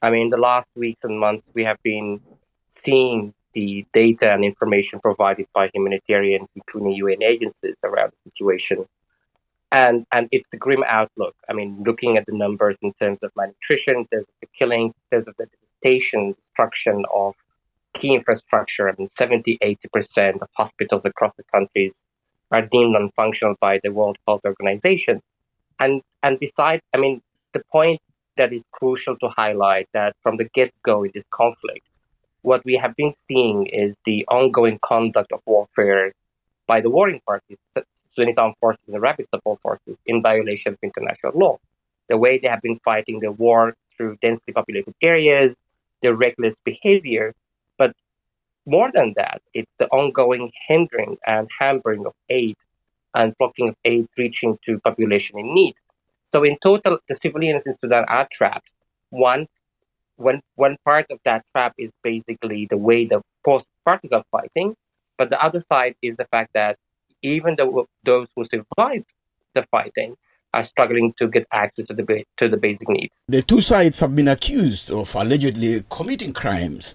I mean, the last weeks and months, we have been seeing the data and information provided by humanitarians, including UN agencies, around the situation. And it's a grim outlook. I mean, looking at the numbers in terms of malnutrition, in terms of the killings, in terms of the devastation, destruction of key infrastructure. I mean, 70, 80% of hospitals across the countries are deemed non-functional by the World Health Organization. And besides, I mean, the point that is crucial to highlight that from the get-go in this conflict, what we have been seeing is the ongoing conduct of warfare by the warring parties, the Sunni armed forces and the rapid support forces, in violation of international law. The way they have been fighting the war through densely populated areas, their reckless behavior, but more than that, it's the ongoing hindering and hampering of aid and blocking of aid reaching to population in need. So in total, the civilians in Sudan are trapped. One, one part of that trap is basically the way the post parties are fighting, but the other side is the fact that even though those who survive the fighting are struggling to get access to the basic needs. The two sides have been accused of allegedly committing crimes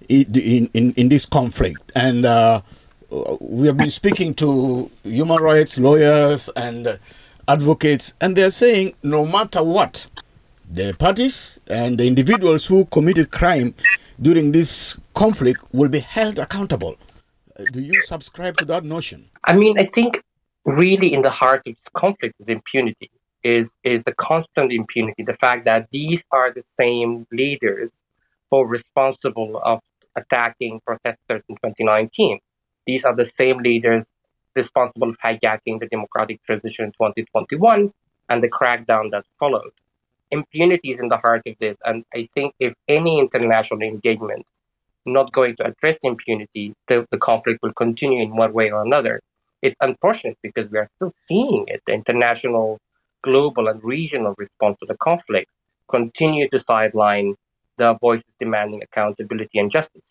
in this conflict, and we have been speaking to human rights lawyers and advocates, and they're saying no matter what, the parties and the individuals who committed crime during this conflict will be held accountable. Do you subscribe to that notion? I mean, I think really in the heart of this conflict is impunity, is the constant impunity, the fact that these are the same leaders who are responsible of attacking protesters in 2019. These are the same leaders responsible for hijacking the democratic transition in 2021 and the crackdown that followed. Impunity is in the heart of this, and I think if any international engagement not going to address impunity, the conflict will continue in one way or another. It's unfortunate because we are still seeing it. The international, global, and regional response to the conflict continue to sideline the voices demanding accountability and justice.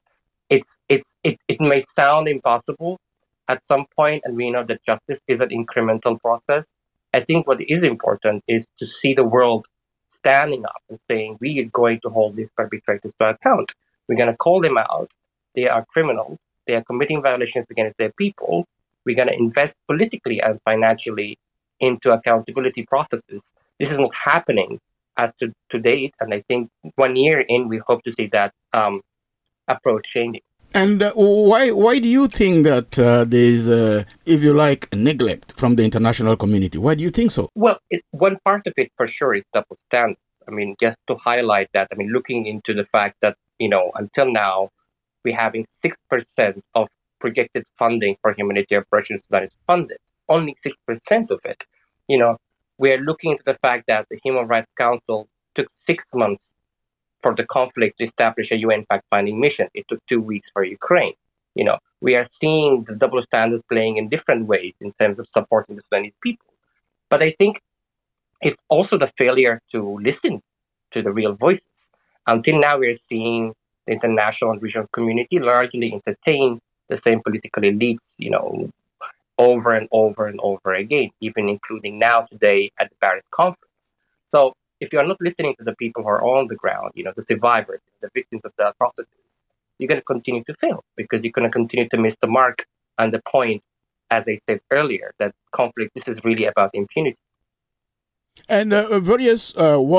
It may sound impossible at some point, and we know that justice is an incremental process. I think what is important is to see the world standing up and saying, we are going to hold these perpetrators to account. We're going to call them out. They are criminals. They are committing violations against their people. We're going to invest politically and financially into accountability processes. This is not happening as to date, and I think 1 year in, we hope to see that approach changing. And why do you think that there's, if you like, neglect from the international community? Why do you think so? Well, one part of it for sure is double standards. I mean, just to highlight that, I mean, looking into the fact that, until now, we're having 6% of projected funding for humanitarian operations that is funded. Only 6% of it. We are looking into the fact that the Human Rights Council took 6 months for the conflict to establish a UN fact-finding mission. It took 2 weeks for Ukraine. We are seeing the double standards playing in different ways in terms of supporting the Sudanese people. But I think it's also the failure to listen to the real voices. Until now, we're seeing the international and regional community largely entertain the same political elites, over and over and over again, even including now today at the Paris conference. So if you're not listening to the people who are on the ground, the survivors, the victims of the atrocities, you're going to continue to fail because you're going to continue to miss the mark and the point, as I said earlier, that conflict, this is really about impunity. And various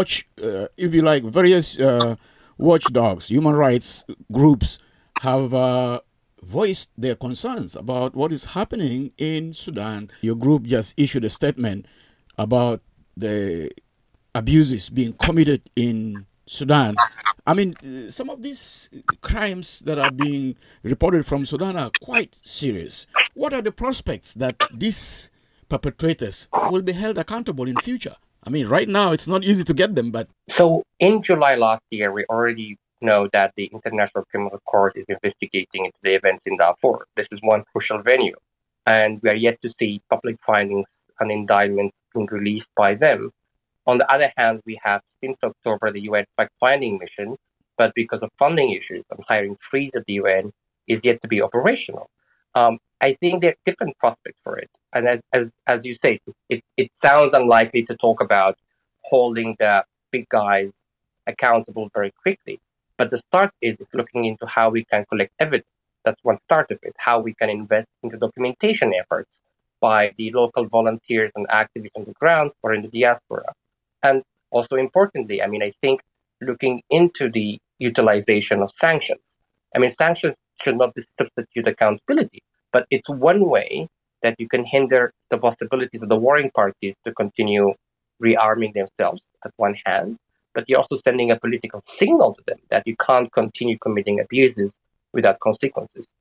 watchdogs, human rights groups have voiced their concerns about what is happening in Sudan. Your group just issued a statement about the abuses being committed in Sudan. I mean, some of these crimes that are being reported from Sudan are quite serious. What are the prospects that these perpetrators will be held accountable in future? I mean, right now it's not easy to get them, but... So in July last year, we already know that the International Criminal Court is investigating into the events in Darfur. This is one crucial venue, and we are yet to see public findings and indictments being released by them. On the other hand, we have since October the UN fact-finding mission, but because of funding issues and hiring freeze at the UN is yet to be operational. I think there are different prospects for it. And as you say, it sounds unlikely to talk about holding the big guys accountable very quickly. But the start is looking into how we can collect evidence. That's one start of it, how we can invest into documentation efforts by the local volunteers and activists on the ground or in the diaspora. And also importantly, I mean, I think looking into the utilization of sanctions. I mean, sanctions should not substitute accountability, but it's one way that you can hinder the possibilities of the warring parties to continue rearming themselves at one hand, but you're also sending a political signal to them that you can't continue committing abuses without consequences.